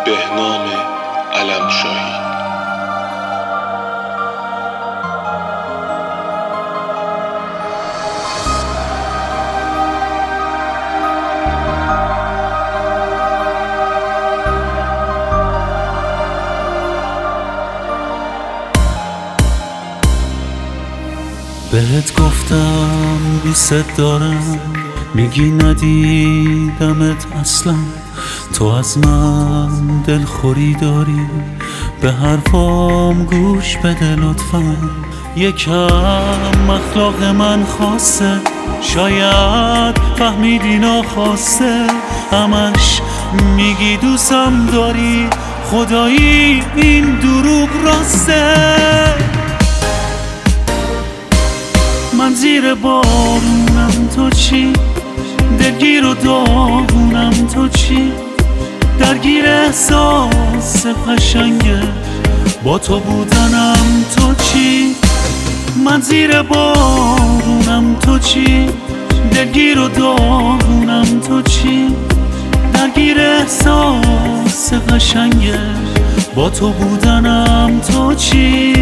بهنام علمشاهی. بهت گفتم بیست دارم، میگی ندیدمت اصلا. تو از من دلخوری داری، به حرفام گوش بده لطفا. یکم اخلاق من خاصه، شاید فهمیدی ناخواسته. همش میگی دوستم داری، خدایی این دروغ راسته. من زیر بارونم تو چی؟ دلگیر و داغونم تو چی؟ درگیر احساس قشنگه با تو بودنم تو چی؟ من زیر بارونم تو چی؟ دلگیر و داغونم تو چی؟ درگیر احساس قشنگه با تو بودنم تو چی؟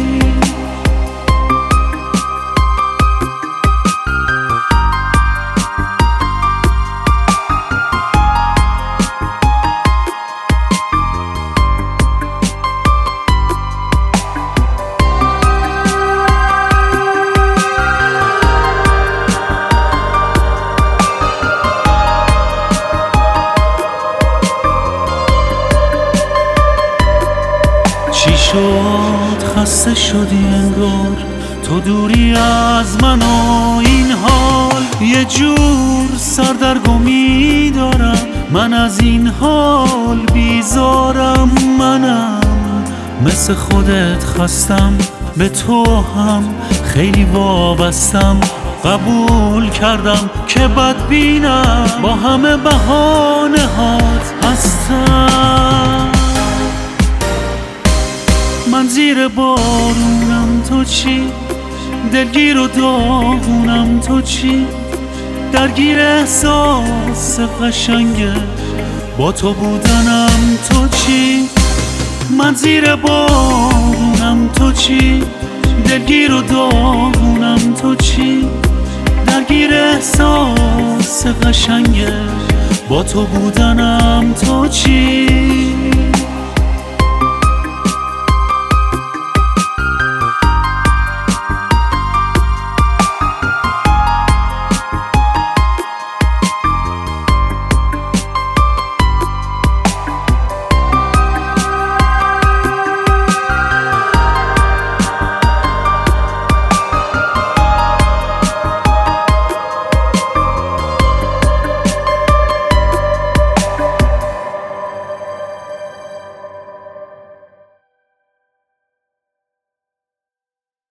چی شد خسته شدی انگار، تو دوری از من و این حال. یه جور سردرگمی دارم، من از این حال بیزارم. منم مثل خودت خستم، به تو هم خیلی وابستم. قبول کردم که بدبینم، با همه بهانه هات هستم. من زیر بارونم تو چی؟ دلگیر و داغونم تو چی؟ درگیر احساس قشنگه با تو بودنم تو چی؟ من زیر بارونم تو چی؟ دلگیر و داغونم تو چی؟ درگیر احساس قشنگه با تو بودنم تو چی؟